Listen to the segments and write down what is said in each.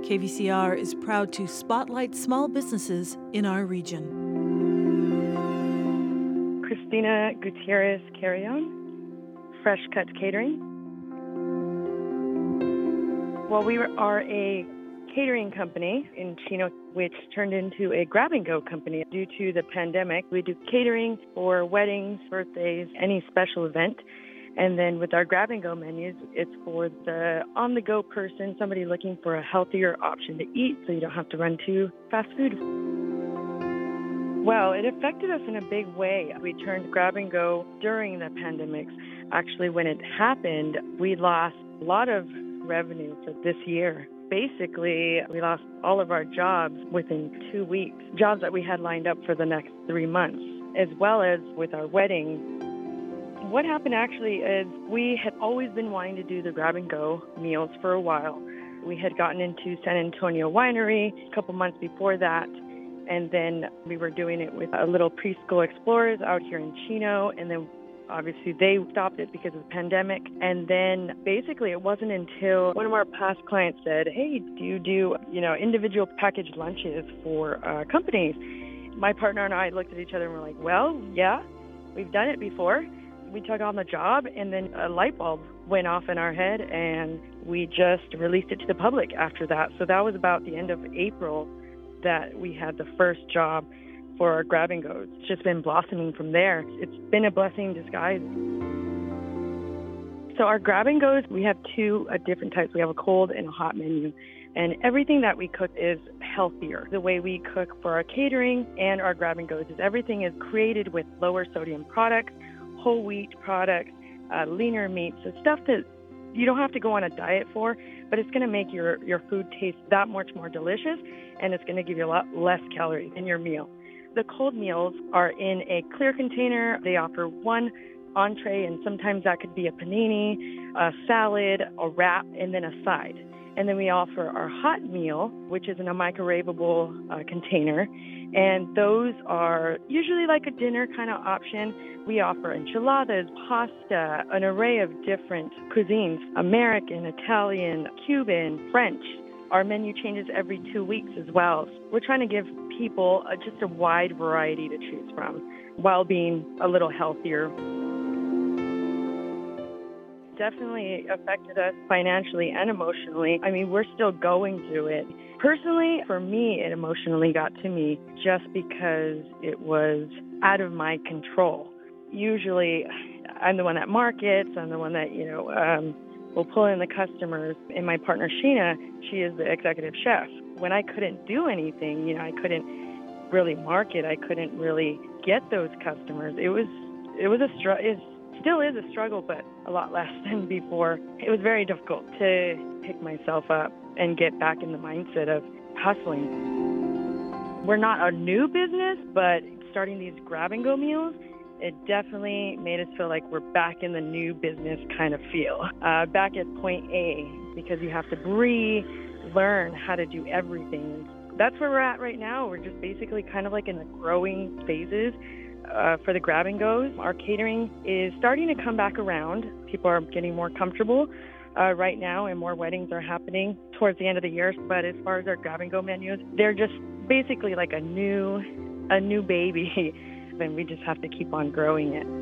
KVCR is proud to spotlight small businesses in our region. Christina Gutierrez Carrion, Fresh Cut Catering. Well, we are a catering company in Chino, which turned into a grab-and-go company due to the pandemic. We do catering for weddings, birthdays, any special event. And then with our grab-and-go menus, it's for the on-the-go person, somebody looking for a healthier option to eat so you don't have to run to fast food. Well, it affected us in a big way. We turned grab-and-go during the pandemic. Actually, when it happened, we lost a lot of revenue for this year. Basically, we lost all of our jobs within 2 weeks, jobs that we had lined up for the next 3 months, as well as with our wedding. What happened actually is we had always been wanting to do the grab-and-go meals for a while. We had gotten into San Antonio Winery a couple months before that, and then we were doing it with a little preschool explorers out here in Chino, and then obviously they stopped it because of the pandemic. And then basically it wasn't until one of our past clients said, hey, do you do, individual packaged lunches for companies? My partner and I looked at each other and were like, well, yeah, we've done it before. We took on the job, and then a light bulb went off in our head, and we just released it to the public after that. So that was about the end of April that we had the first job for our grab-and-goes. It's just been blossoming from there. It's been a blessing in disguise. So our grab-and-goes, we have two different types. We have a cold and a hot menu. And everything that we cook is healthier. The way we cook for our catering and our grab-and-goes is everything is created with lower sodium products, whole wheat products, leaner meats, so stuff that you don't have to go on a diet for, but it's going to make your food taste that much more delicious, and it's going to give you a lot less calories in your meal. The cold meals are in a clear container. They offer one entree, and sometimes that could be a panini, a salad, a wrap, and then a side. And then we offer our hot meal, which is in a microwavable container. And those are usually like a dinner kind of option. We offer enchiladas, pasta, an array of different cuisines, American, Italian, Cuban, French. Our menu changes every 2 weeks as well. We're trying to give people just a wide variety to choose from while being a little healthier. Definitely affected us financially and emotionally. I mean, we're still going through it. Personally, for me, it emotionally got to me just because it was out of my control. Usually, I'm the one that markets. I'm the one that, will pull in the customers. And my partner, Sheena, she is the executive chef. When I couldn't do anything, I couldn't really market. I couldn't really get those customers. It was a struggle. It still is a struggle, but a lot less than before. It was very difficult to pick myself up and get back in the mindset of hustling. We're not a new business, but starting these grab-and-go meals, it definitely made us feel like we're back in the new business kind of feel. Back at point A, because you have to relearn how to do everything. That's where we're at right now. We're just basically kind of like in the growing phases. For the grab-and-goes, our catering is starting to come back around. People are getting more comfortable right now, and more weddings are happening towards the end of the year. But as far as our grab-and-go menus, they're just basically like a new baby, and we just have to keep on growing it.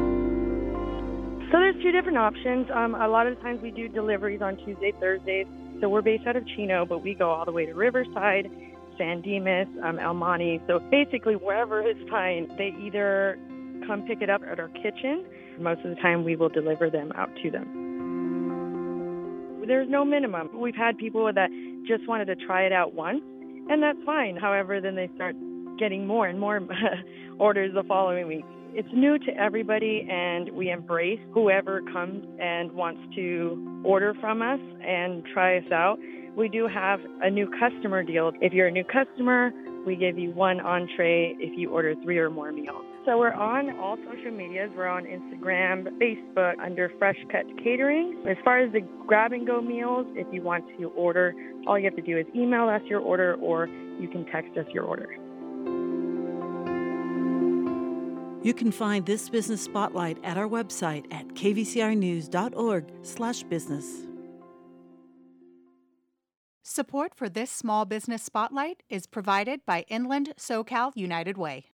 So there's two different options. A lot of the times we do deliveries on Tuesday, Thursdays. So we're based out of Chino, but we go all the way to Riverside, San Dimas, El Monte. So basically wherever is fine. They either come pick it up at our kitchen. Most of the time we will deliver them out to them. There's no minimum. We've had people that just wanted to try it out once, and that's fine. However, then they start getting more and more orders the following week. It's new to everybody, and we embrace whoever comes and wants to order from us and try us out. We do have a new customer deal. If you're a new customer, we give you one entree if you order 3 or more meals. So we're on all social medias. We're on Instagram, Facebook under Fresh Cut Catering. As far as the grab-and-go meals, if you want to order, all you have to do is email us your order, or you can text us your order. You can find this business spotlight at our website at kvcrnews.org/business. Support for this small business spotlight is provided by Inland SoCal United Way.